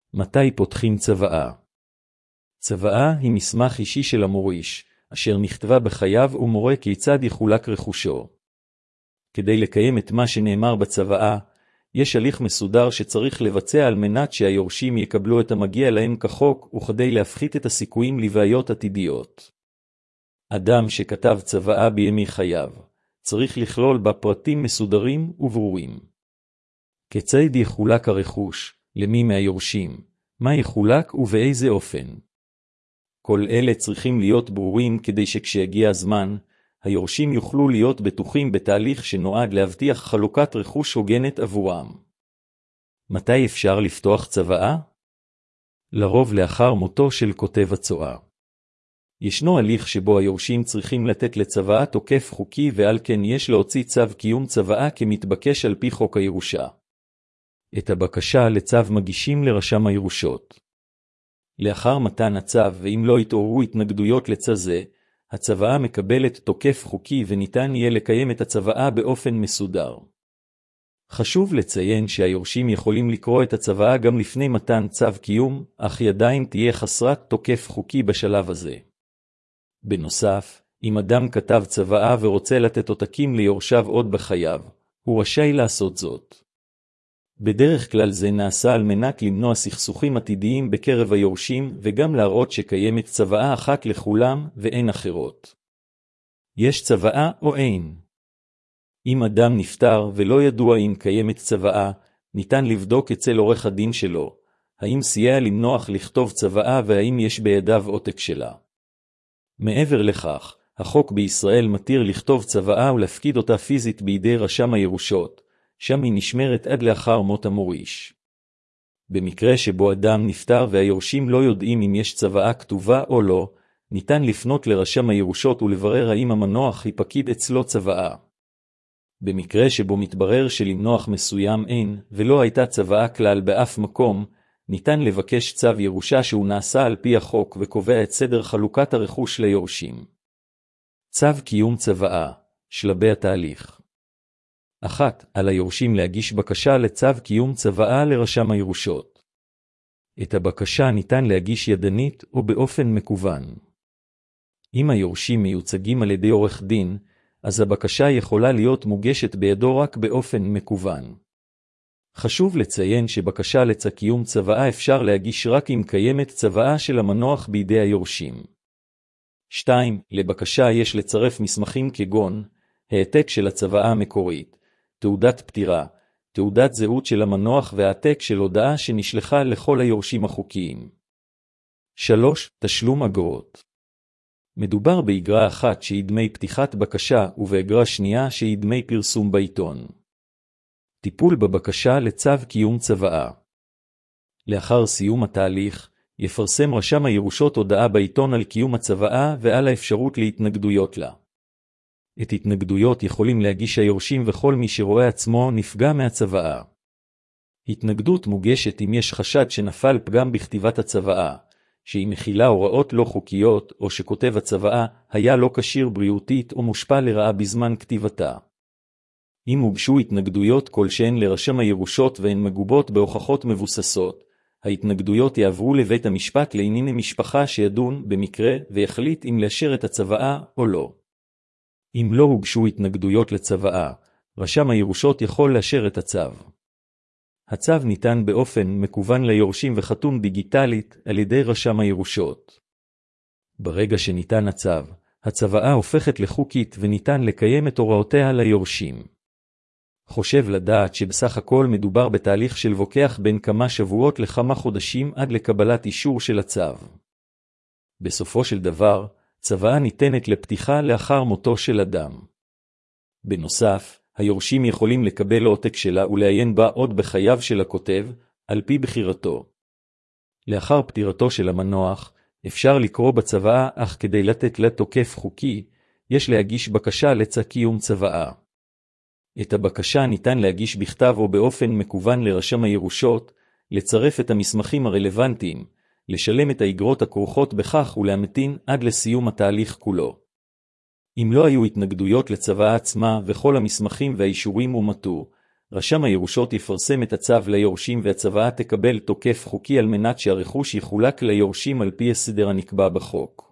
מתי פותחים צוואה? צוואה היא מסמך אישי של המוריש, אשר נכתבה בחייו ומורה כיצד יחולק רכושו. כדי לקיים את מה שנאמר בצוואה, יש הליך מסודר שצריך לבצע על מנת שהיורשים יקבלו את המגיע להם כחוק וכדי להפחית את הסיכויים לבעיות עתידיות. אדם שכתב צוואה בימי חייו, צריך לכלול בה פרטים מסודרים וברורים. כיצד יחולק הרכוש, למי מהיורשים, מה יחולק ובאיזה אופן. כל אלה צריכים להיות ברורים כדי שכשיגיע הזמן, היורשים יוכלו להיות בטוחים בתהליך שנועד להבטיח חלוקת רכוש הוגנת עבורם. מתי אפשר לפתוח צוואה? לרוב לאחר מותו של כותב הצוואה. ישנו הליך שבו היורשים צריכים לתת לצוואה תוקף חוקי ועל כן יש להוציא צו קיום צוואה כמתבקש על פי חוק הירושה. את הבקשה לצו מגישים לרשם הירושות. לאחר מתן הצו ואם לא יתעוררו התנגדויות לצו זה, הצוואה מקבלת תוקף חוקי וניתן יהיה לקיים את הצוואה באופן מסודר. חשוב לציין שהיורשים יכולים לקרוא את הצוואה גם לפני מתן צו קיום, אך עדיין תהיה חסרת תוקף חוקי בשלב הזה. בנוסף, אם אדם כתב צוואה ורוצה לתת עותקים ליורשיו עוד בחייו, הוא רשאי לעשות זאת. בדרך כלל זה נעשה על מנת למנוע סכסוכים עתידיים בקרב היורשים וגם להראות שקיימת צוואה אחת לכולם ואין אחרות. יש צוואה או אין? אם אדם נפטר ולא ידוע אם קיימת צוואה, ניתן לבדוק אצל עורך הדין שלו, האם סייע למנוח לכתוב צוואה והאם יש בידיו עותק שלה. מעבר לכך, החוק בישראל מתיר לכתוב צוואה ולהפקיד אותה פיזית בידי רשם הירושות, שם היא נשמרת עד לאחר מות המוריש. במקרה שבו אדם נפטר והיורשים לא יודעים אם יש צוואה כתובה או לא, ניתן לפנות לרשם הירושות ולברר האם המנוח יפקיד אצלו צוואה. במקרה שבו מתברר שלמנוח מסוים אין ולא הייתה צוואה כלל באף מקום, ניתן לבקש צו ירושה שהוא נעשה על פי החוק וקובע את סדר חלוקת הרכוש ליורשים. צו קיום צוואה, שלבי התהליך. 1. על היורשים להגיש בקשה לצו קיום צוואה לרשם הירושות. את הבקשה ניתן להגיש ידנית או באופן מקוון. אם היורשים מיוצגים על ידי עורך דין, אז הבקשה יכולה להיות מוגשת בידו רק באופן מקוון. חשוב לציין שבקשה לצו קיום צוואה אפשר להגיש רק אם קיימת צוואה של המנוח בידי היורשים. 2. לבקשה יש לצרף מסמכים כגון העתק של הצוואה המקורית, תעודת פטירה, תעודת זהות של המנוח והעתק של הודעה שנשלחה לכל היורשים החוקיים. 3. תשלום אגרות. מדובר באגרה אחת שהיא דמי פתיחת בקשה ובאגרה שנייה שהיא דמי פרסום בעיתון. טיפול בבקשה לצו קיום צוואה. לאחר סיום התהליך, יפרסם רשם הירושות הודעה בעיתון על קיום הצוואה ועל האפשרות להתנגדויות לה. את התנגדויות יכולים להגיש היורשים וכל מי שרואה עצמו נפגע מהצוואה. התנגדות מוגשת אם יש חשד שנפל פגם בכתיבת הצוואה, שהיא מכילה הוראות לא חוקיות או שכותב הצוואה היה לא כשיר בריאותית או מושפע לרעה בזמן כתיבתה. אם הוגשו התנגדויות כלשהן לרשם הירושות והן מגובות בהוכחות מבוססות, ההתנגדויות יעברו לבית המשפט לענייני משפחה שידון במקרה ויחליט אם לאשר את הצוואה או לא. אם לא הוגשו התנגדויות לצוואה, רשם הירושות יכול לאשר את הצו. הצו ניתן באופן מקוון ליורשים וחתום דיגיטלית על ידי רשם הירושות. ברגע שניתן הצו, הצוואה הופכת לחוקית וניתן לקיים את הוראותיה ליורשים. חושב לדעת שבסך הכל מדובר בתהליך של לוקח בין כמה שבועות לכמה חודשים עד לקבלת אישור של הצו. בסופו של דבר, צוואה ניתנת לפתיחה לאחר מותו של אדם. בנוסף, היורשים יכולים לקבל עותק שלה ולעיין בה עוד בחייו של הכותב, על פי בחירתו. לאחר פטירתו של המנוח, אפשר לקרוא בצוואה, אך כדי לתת לה תוקף חוקי, יש להגיש בקשה לצו קיום צוואה. את הבקשה ניתן להגיש בכתב או באופן מקוון לרשם הירושות, לצרף את המסמכים הרלוונטיים, לשלם את האגרות הכרוכות בכך ולהמתין עד לסיום התהליך כולו. אם לא היו התנגדויות לצוואה עצמה וכל המסמכים והאישורים אומתו, רשם הירושות יפרסם את הצו ליורשים והצוואה תקבל תוקף חוקי על מנת שהרכוש יחולק ליורשים על פי הסדר הנקבע בחוק.